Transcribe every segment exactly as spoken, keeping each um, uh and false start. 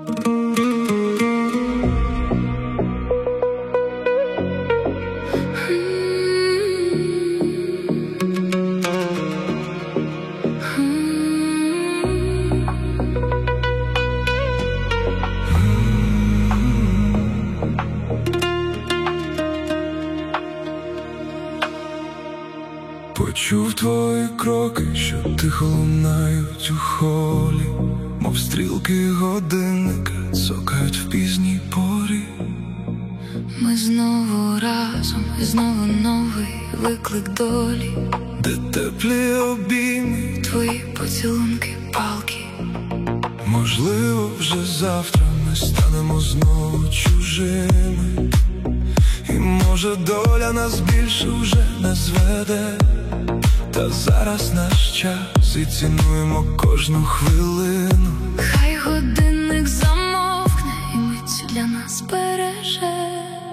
Почув твої кроки, що тихо лунають у холі, мов стрілки годинника цокають в пізній порі. Ми знову разом, і знову новий виклик долі, де теплі обійми, твої поцілунки палки. Можливо, вже завтра ми станемо знову чужими, і може доля нас більше вже не зведе. Та зараз наш час, і цінуємо кожну хвилину. Хай годинник замовкне, і мить для нас береже.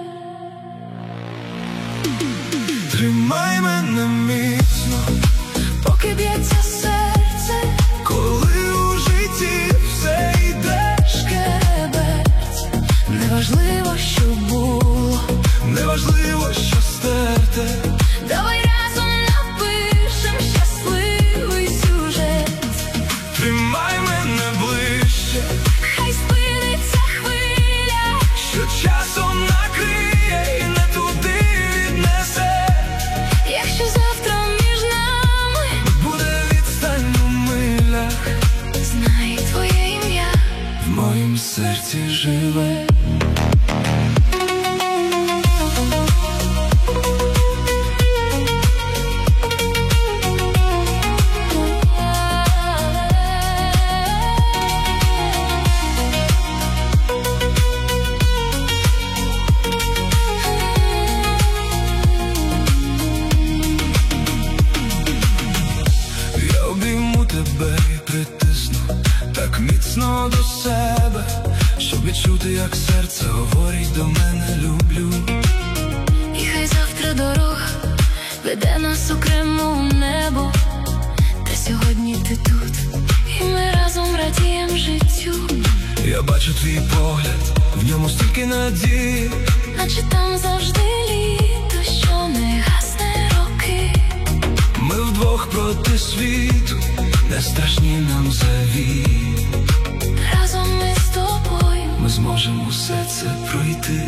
Тримай мене міцно, поки б'ється серце, коли у житті все йде шкереберть. Неважливо, що було, неважливо, що стерте. давай разом напишем щасливий сюжет. Тримай мене ближче, Хай спиниться хвиля, що часом накриє і не туди віднесе. якщо завтра між нами буде відстань у милях, знай твоє ім'я в моїм серці живе. Тебе і притисну так міцно до себе, щоб відчути, як серце говорить до мене люблю. І хай завтра дорога веде нас окремо у небо, та сьогодні ти тут, і ми разом радієм життю. Я бачу твій погляд, в ньому стільки надії, наче там завжди літо, що не гасне роки. Ми вдвох проти світу, не страшні нам завії. Разом ми з тобою, ми зможемо все це пройти.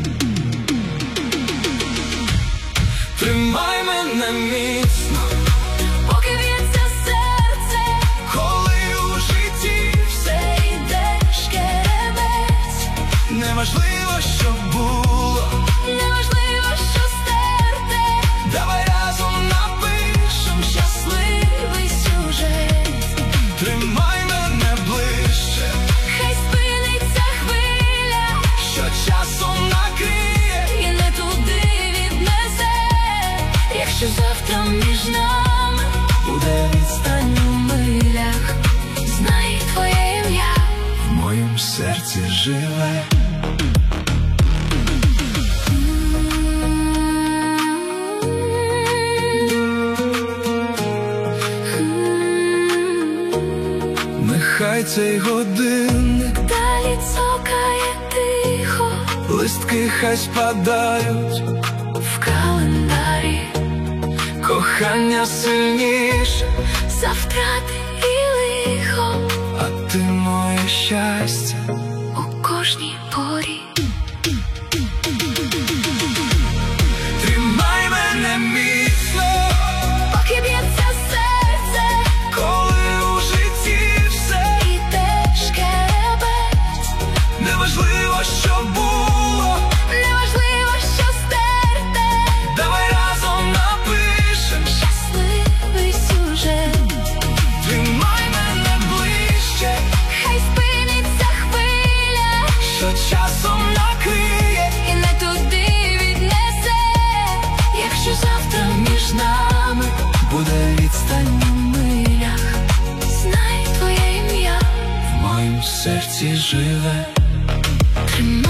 Тримай мене міцно, поки б'ється серце, коли у житті все йде шкереберть. неважливо, що було, неважливо, що стерте, давай разом напишем щасливий сюжет. Тримай мене ближче, хай спиниться хвиля, що часом накриє і не туди віднесе. Якщо завтра між нами буде відстань у милях, знай твоє ім'я в моїм серці живе. Нехай цей годинник далі цокає тихо, листки хай спадають в календарі, кохання сильніше за втрати і лихо, а ти моє щастя у кожній порі. Тримай мене міцно, Поки б'ється серце, коли у житті все йде шкереберть. неважливо, що було, Неважливо, що стерте, давай разом напишем щасливий сюжет. Тримай мене ближче, Хай спиниться хвиля, що часом накриє і не туди віднесе. Якщо завтра між нами буде відстань у милях, знай твоє ім'я в моїм серці живе. тримай.